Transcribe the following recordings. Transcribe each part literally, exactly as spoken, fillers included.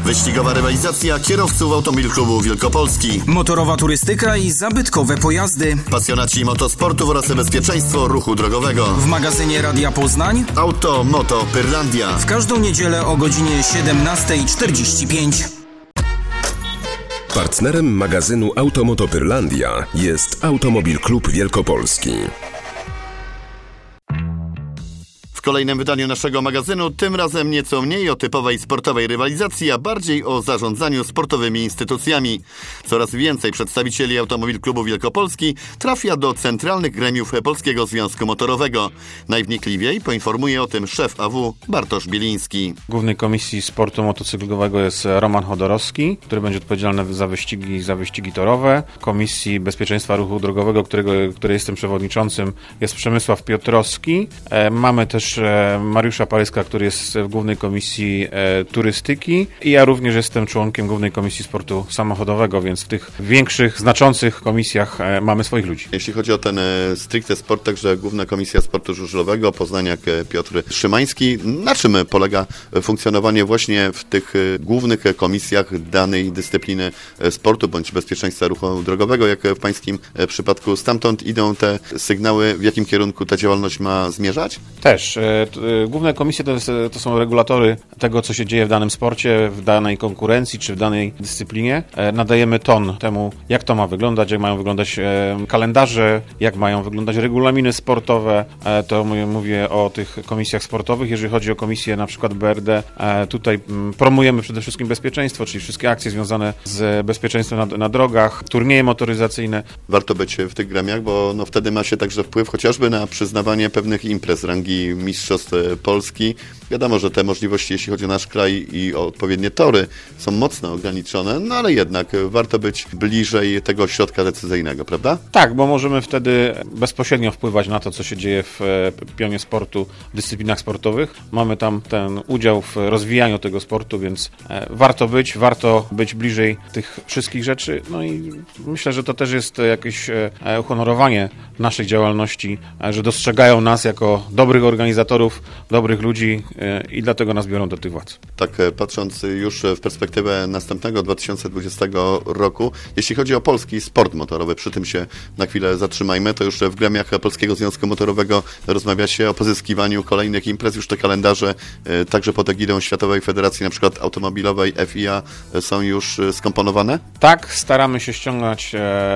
Wyścigowa rywalizacja kierowców Automobil Klubu Wielkopolski. Motorowa turystyka i zabytkowe pojazdy. Pasjonaci motosportów oraz bezpieczeństwo ruchu drogowego. W magazynie Radia Poznań Auto, Moto, Pyrlandia. W każdą niedzielę o godzinie siedemnasta czterdzieści pięć. Partnerem magazynu Auto, Moto, Pyrlandia jest Automobil Klub Wielkopolski. W kolejnym wydaniu naszego magazynu tym razem nieco mniej o typowej sportowej rywalizacji, a bardziej o zarządzaniu sportowymi instytucjami. Coraz więcej przedstawicieli Automobil Klubu Wielkopolski trafia do centralnych gremiów Polskiego Związku Motorowego. Najwnikliwiej poinformuje o tym szef A W Bartosz Bieliński. W Głównej Komisji Sportu Motocyklowego jest Roman Chodorowski, który będzie odpowiedzialny za wyścigi, za wyścigi torowe. W Komisji Bezpieczeństwa Ruchu Drogowego, którego, której jestem przewodniczącym, jest Przemysław Piotrowski. E, mamy też Mariusza Paryska, który jest w Głównej Komisji e, Turystyki i ja również jestem członkiem Głównej Komisji Sportu Samochodowego, więc w tych większych, znaczących komisjach e, mamy swoich ludzi. Jeśli chodzi o ten e, stricte sport, także Główna Komisja Sportu Żużlowego, poznaniak e, Piotr Szymański. Na czym polega funkcjonowanie właśnie w tych e, głównych komisjach danej dyscypliny e, sportu bądź bezpieczeństwa ruchu drogowego, jak w pańskim e, przypadku? Stamtąd idą te sygnały, w jakim kierunku ta działalność ma zmierzać? Też. Główne komisje to, jest, to są regulatory tego, co się dzieje w danym sporcie, w danej konkurencji czy w danej dyscyplinie. Nadajemy ton temu, jak to ma wyglądać, jak mają wyglądać kalendarze, jak mają wyglądać regulaminy sportowe. To mówię o tych komisjach sportowych. Jeżeli chodzi o komisję na przykład B R D, tutaj promujemy przede wszystkim bezpieczeństwo, czyli wszystkie akcje związane z bezpieczeństwem na, na drogach, turnieje motoryzacyjne. Warto być w tych gremiach, bo no wtedy ma się także wpływ chociażby na przyznawanie pewnych imprez rangi Mistrzostw Polski. Wiadomo, że te możliwości, jeśli chodzi o nasz kraj i o odpowiednie tory, są mocno ograniczone, no ale jednak warto być bliżej tego środka decyzyjnego, prawda? Tak, bo możemy wtedy bezpośrednio wpływać na to, co się dzieje w pionie sportu, w dyscyplinach sportowych. Mamy tam ten udział w rozwijaniu tego sportu, więc warto być, warto być bliżej tych wszystkich rzeczy. No i myślę, że to też jest jakieś uhonorowanie naszej działalności, że dostrzegają nas jako dobrych organizatorów, dobrych ludzi i dlatego nas biorą do tych władz. Tak, patrząc już w perspektywę następnego dwa tysiące dwudziestego roku, jeśli chodzi o polski sport motorowy, przy tym się na chwilę zatrzymajmy, to już w gremiach Polskiego Związku Motorowego rozmawia się o pozyskiwaniu kolejnych imprez, już te kalendarze także pod egidą Światowej Federacji, na przykład automobilowej F I A, są już skomponowane? Tak, staramy się ściągać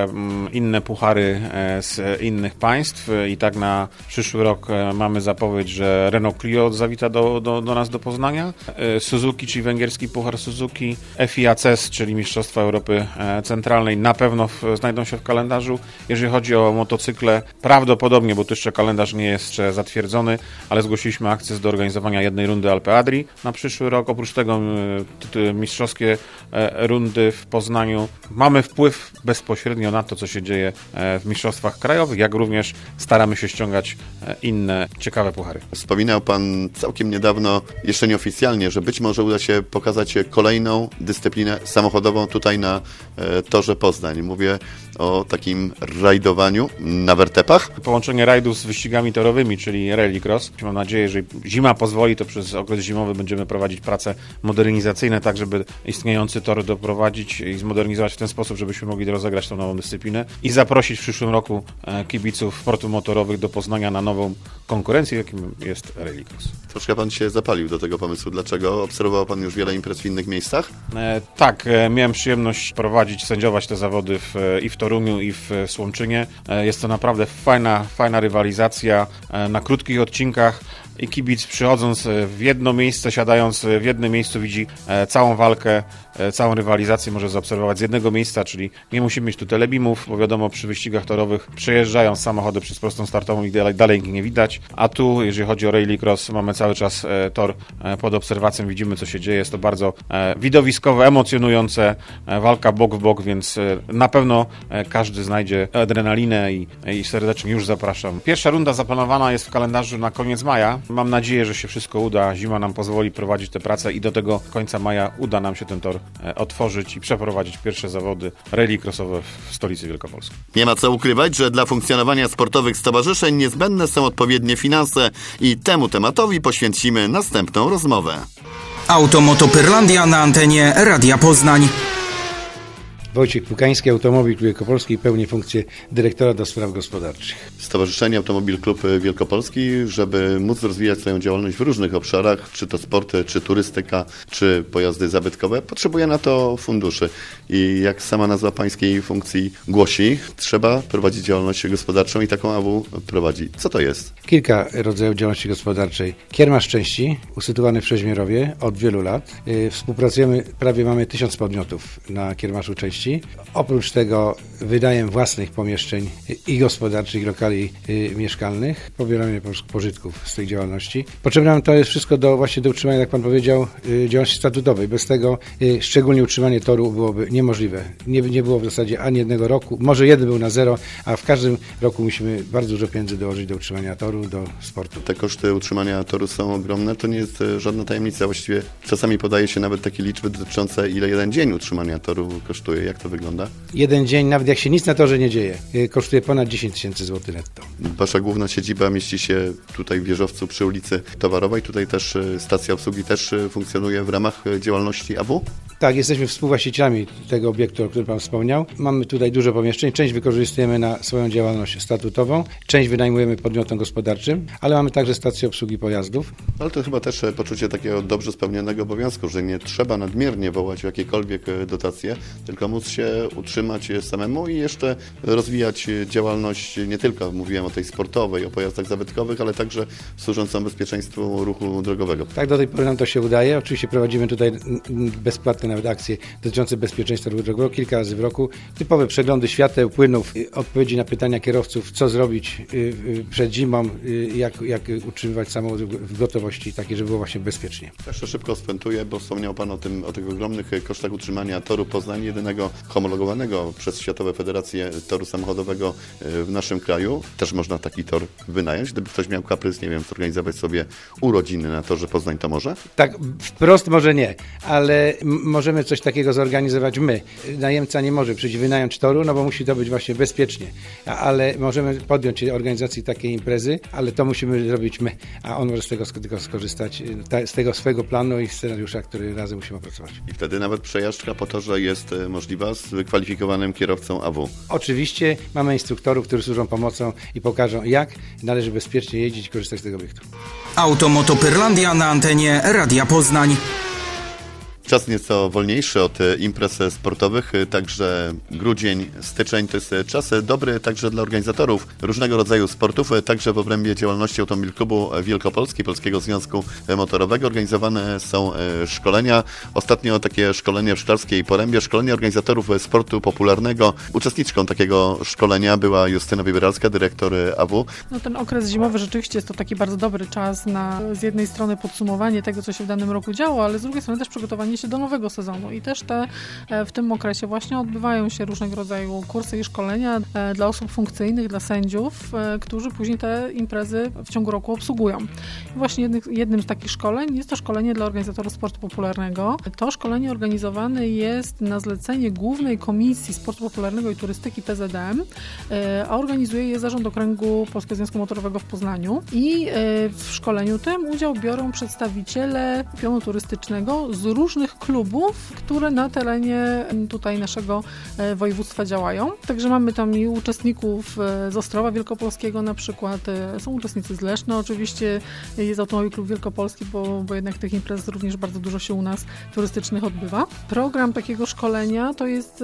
inne puchary z innych państw i tak na przyszły rok mamy zapowiedź, że Renault Clio zawita do, do, do nas do Poznania, Suzuki, czyli węgierski puchar Suzuki, F I A C E S, czyli Mistrzostwa Europy Centralnej, na pewno w, znajdą się w kalendarzu. Jeżeli chodzi o motocykle, prawdopodobnie, bo tu jeszcze kalendarz nie jest jeszcze zatwierdzony, ale zgłosiliśmy akcję do organizowania jednej rundy Alpe Adrii na przyszły rok. Oprócz tego mistrzowskie rundy w Poznaniu. Mamy wpływ bezpośrednio na to, co się dzieje w mistrzostwach krajowych, jak również staramy się ściągać inne ciekawe puchary. Wspominał Pan całkiem niedawno, jeszcze nieoficjalnie, że być może uda się pokazać kolejną dyscyplinę samochodową tutaj na e, torze Poznań. Mówię o takim rajdowaniu na wertepach. Połączenie rajdów z wyścigami torowymi, czyli rallycross. Mam nadzieję, że zima pozwoli, to przez okres zimowy będziemy prowadzić prace modernizacyjne, tak żeby istniejący tor doprowadzić i zmodernizować w ten sposób, żebyśmy mogli rozegrać tą nową dyscyplinę i zaprosić w przyszłym roku kibiców sportów motorowych do Poznania na nową konkurencję, jakim jest rallycross. Troszkę Pan się zapalił do tego pomysłu. Dlaczego? Obserwował Pan już wiele imprez w innych miejscach? E, tak, e, miałem przyjemność prowadzić, sędziować te zawody w, i w Toruniu, i w Słomczynie. E, jest to naprawdę fajna, fajna rywalizacja e, na krótkich odcinkach. I kibic przychodząc w jedno miejsce, siadając w jednym miejscu widzi całą walkę, całą rywalizację może zaobserwować z jednego miejsca, czyli nie musimy mieć tu telebimów, bo wiadomo, przy wyścigach torowych przejeżdżają samochody przez prostą startową i dalej, dalej ich nie widać, a tu, jeżeli chodzi o rallycross, mamy cały czas tor pod obserwacją, widzimy, co się dzieje, jest to bardzo widowiskowe, emocjonujące, walka bok w bok, więc na pewno każdy znajdzie adrenalinę i, i serdecznie już zapraszam. Pierwsza runda zaplanowana jest w kalendarzu na koniec maja. Mam nadzieję, że się wszystko uda. Zima nam pozwoli prowadzić te prace i do tego końca maja uda nam się ten tor otworzyć i przeprowadzić pierwsze zawody rallycrossowe w stolicy Wielkopolskiej. Nie ma co ukrywać, że dla funkcjonowania sportowych stowarzyszeń niezbędne są odpowiednie finanse i temu tematowi poświęcimy następną rozmowę. Automotopyrlandia na antenie Radia Poznań. Wojciech Pukański, Automobil Klub Wielkopolski, pełni funkcję dyrektora do spraw gospodarczych. Stowarzyszenie Automobil Klub Wielkopolski, żeby móc rozwijać swoją działalność w różnych obszarach, czy to sporty, czy turystyka, czy pojazdy zabytkowe, potrzebuje na to funduszy. I jak sama nazwa pańskiej funkcji głosi, trzeba prowadzić działalność gospodarczą i taką A W prowadzi. Co to jest? Kilka rodzajów działalności gospodarczej. Kiermasz części, usytuowany w Przeźmierowie od wielu lat. Współpracujemy, prawie mamy tysiąc podmiotów na kiermaszu części. Oprócz tego wynajem własnych pomieszczeń i gospodarczych, i lokali y, mieszkalnych, pobieramy pożytków z tej działalności. Potrzebne nam to jest wszystko do właśnie do utrzymania, jak pan powiedział, y, działalności statutowej. Bez tego y, szczególnie utrzymanie toru byłoby niemożliwe. Nie, nie było w zasadzie ani jednego roku, może jeden był na zero, a w każdym roku musimy bardzo dużo pieniędzy dołożyć do utrzymania toru, do sportu. Te koszty utrzymania toru są ogromne, to nie jest żadna tajemnica. Właściwie czasami podaje się nawet takie liczby dotyczące, ile jeden dzień utrzymania toru kosztuje. Jak to wygląda? Jeden dzień, nawet jak się nic na torze nie dzieje, kosztuje ponad dziesięć tysięcy złotych netto. Wasza główna siedziba mieści się tutaj w Wieżowcu przy ulicy Towarowej. Tutaj też stacja obsługi też funkcjonuje w ramach działalności A W? Tak, jesteśmy współwłaścicielami tego obiektu, o którym pan wspomniał. Mamy tutaj dużo pomieszczeń, część wykorzystujemy na swoją działalność statutową, część wynajmujemy podmiotom gospodarczym, ale mamy także stację obsługi pojazdów. Ale to chyba też poczucie takiego dobrze spełnionego obowiązku, że nie trzeba nadmiernie wołać o jakiekolwiek dotacje, tylko móc się utrzymać samemu i jeszcze rozwijać działalność nie tylko, mówiłem o tej sportowej, o pojazdach zabytkowych, ale także służącą bezpieczeństwu ruchu drogowego. Tak, do tej pory nam to się udaje. Oczywiście prowadzimy tutaj bezpłatne nawet akcje dotyczące bezpieczeństwa ruchu drogowego kilka razy w roku. Typowe przeglądy świateł, płynów, odpowiedzi na pytania kierowców, co zrobić przed zimą, jak, jak utrzymywać samochód w gotowości takiej, żeby było właśnie bezpiecznie. Jeszcze szybko spuentuję, bo wspomniał Pan o tym, o tych ogromnych kosztach utrzymania toru Poznań, jedynego homologowanego przez Światowe Federacje Toru Samochodowego w naszym kraju. Też można taki tor wynająć. Gdyby ktoś miał kaprys, nie wiem, zorganizować sobie urodziny na torze Poznań, to może? Tak, wprost może nie, ale możemy coś takiego zorganizować my. Najemca nie może przyjść wynająć toru, no bo musi to być właśnie bezpiecznie, ale możemy podjąć się organizacji takiej imprezy, ale to musimy zrobić my, a on może z tego tylko skorzystać, z tego swojego planu i scenariusza, który razem musimy opracować. I wtedy nawet przejażdżka po torze jest możliwa z wykwalifikowanym kierowcą A W. Oczywiście mamy instruktorów, którzy służą pomocą i pokażą, jak należy bezpiecznie jeździć i korzystać z tego obiektu. Automotopyrlandia na antenie Radia Poznań. Czas nieco wolniejszy od imprez sportowych, także grudzień, styczeń to jest czas dobry także dla organizatorów różnego rodzaju sportów, także w obrębie działalności Automobil Klubu Wielkopolski, Polskiego Związku Motorowego organizowane są szkolenia. Ostatnio takie szkolenie w Szklarskiej Porębie, szkolenie organizatorów sportu popularnego. Uczestniczką takiego szkolenia była Justyna Wybieralska, dyrektor A W. No, ten okres zimowy rzeczywiście jest to taki bardzo dobry czas na z jednej strony podsumowanie tego, co się w danym roku działo, ale z drugiej strony też przygotowanie się do nowego sezonu i też te w tym okresie właśnie odbywają się różnego rodzaju kursy i szkolenia dla osób funkcyjnych, dla sędziów, którzy później te imprezy w ciągu roku obsługują. I właśnie jednym, jednym z takich szkoleń jest to szkolenie dla organizatorów sportu popularnego. To szkolenie organizowane jest na zlecenie Głównej Komisji Sportu Popularnego i Turystyki P Z M, a organizuje je Zarząd Okręgu Polskiego Związku Motorowego w Poznaniu i w szkoleniu tym udział biorą przedstawiciele pionu turystycznego z różnych klubów, które na terenie tutaj naszego województwa działają. Także mamy tam i uczestników z Ostrowa Wielkopolskiego na przykład, są uczestnicy z Leszna, oczywiście jest Automobil Klub Wielkopolski, bo, bo jednak tych imprez również bardzo dużo się u nas turystycznych odbywa. Program takiego szkolenia to jest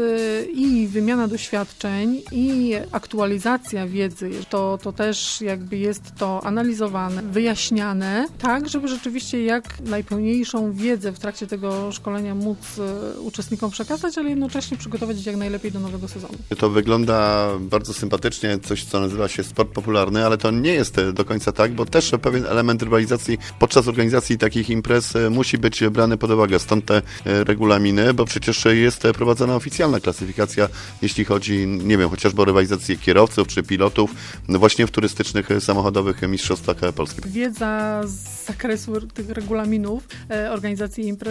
i wymiana doświadczeń, i aktualizacja wiedzy. To, to też jakby jest to analizowane, wyjaśniane, tak, żeby rzeczywiście jak najpełniejszą wiedzę w trakcie tego szkolenia móc uczestnikom przekazać, ale jednocześnie przygotować ich jak najlepiej do nowego sezonu. To wygląda bardzo sympatycznie, coś co nazywa się sport popularny, ale to nie jest do końca tak, bo też pewien element rywalizacji podczas organizacji takich imprez musi być brany pod uwagę. Stąd te regulaminy, bo przecież jest prowadzona oficjalna klasyfikacja, jeśli chodzi, nie wiem, chociażby o rywalizację kierowców czy pilotów, właśnie w turystycznych, samochodowych mistrzostwach Polski. Wiedza z zakresu tych regulaminów organizacji imprez jest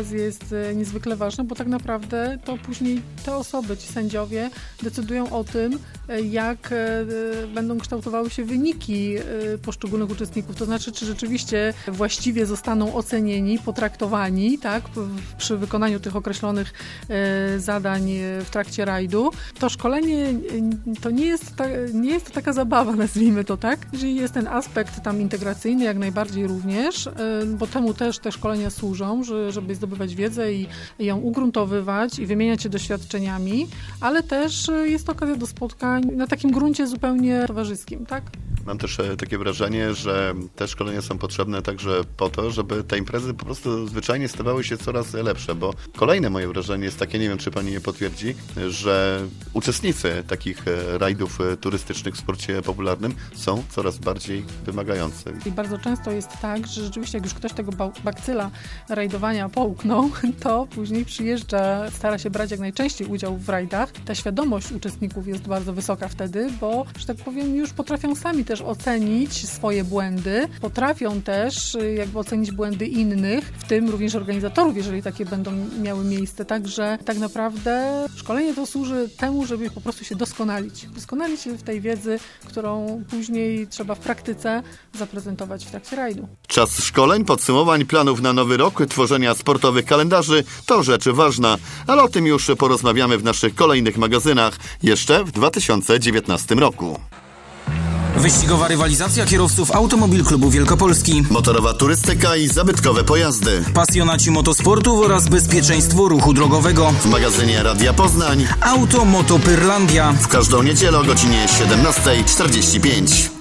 jest niezwykle ważne, bo tak naprawdę to później te osoby, ci sędziowie decydują o tym, jak będą kształtowały się wyniki poszczególnych uczestników. To znaczy, czy rzeczywiście właściwie zostaną ocenieni, potraktowani, tak, przy wykonaniu tych określonych zadań w trakcie rajdu. To szkolenie to nie jest, ta, nie jest to taka zabawa, nazwijmy to tak. Jeżeli jest ten aspekt tam integracyjny, jak najbardziej również, bo temu też te szkolenia służą, żeby zdobywać wiedzę i ją ugruntowywać i wymieniać się doświadczeniami, ale też jest to okazja do spotkań na takim gruncie zupełnie towarzyskim, tak? Mam też takie wrażenie, że te szkolenia są potrzebne także po to, żeby te imprezy po prostu zwyczajnie stawały się coraz lepsze, bo kolejne moje wrażenie jest takie, nie wiem, czy pani je potwierdzi, że uczestnicy takich rajdów turystycznych w sporcie popularnym są coraz bardziej wymagający. I bardzo często jest tak, że rzeczywiście jak już ktoś tego bakcyla rajdowania połknął, to później przyjeżdża, stara się brać jak najczęściej udział w rajdach. Ta świadomość uczestników jest bardzo wysoka wtedy, bo, że tak powiem, już potrafią sami też ocenić swoje błędy, potrafią też jakby ocenić błędy innych, w tym również organizatorów, jeżeli takie będą miały miejsce. Także tak naprawdę szkolenie to służy temu, żeby po prostu się doskonalić. Doskonalić się w tej wiedzy, którą później trzeba w praktyce zaprezentować w trakcie rajdu. Czas szkoleń, podsumowań, planów na nowy rok, tworzenia sportowych kalendarzy to rzecz ważna, ale o tym już porozmawiamy w naszych kolejnych magazynach jeszcze w dwa tysiące dziewiętnastym roku. Wyścigowa rywalizacja kierowców Automobil Klubu Wielkopolski. Motorowa turystyka i zabytkowe pojazdy. Pasjonaci motosportu oraz bezpieczeństwo ruchu drogowego. W magazynie Radia Poznań Auto Moto Pyrlandia. W każdą niedzielę o godzinie siedemnasta czterdzieści pięć.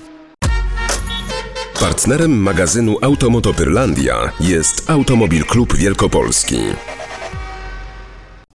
Partnerem magazynu Automoto Pyrlandia jest Automobil Klub Wielkopolski.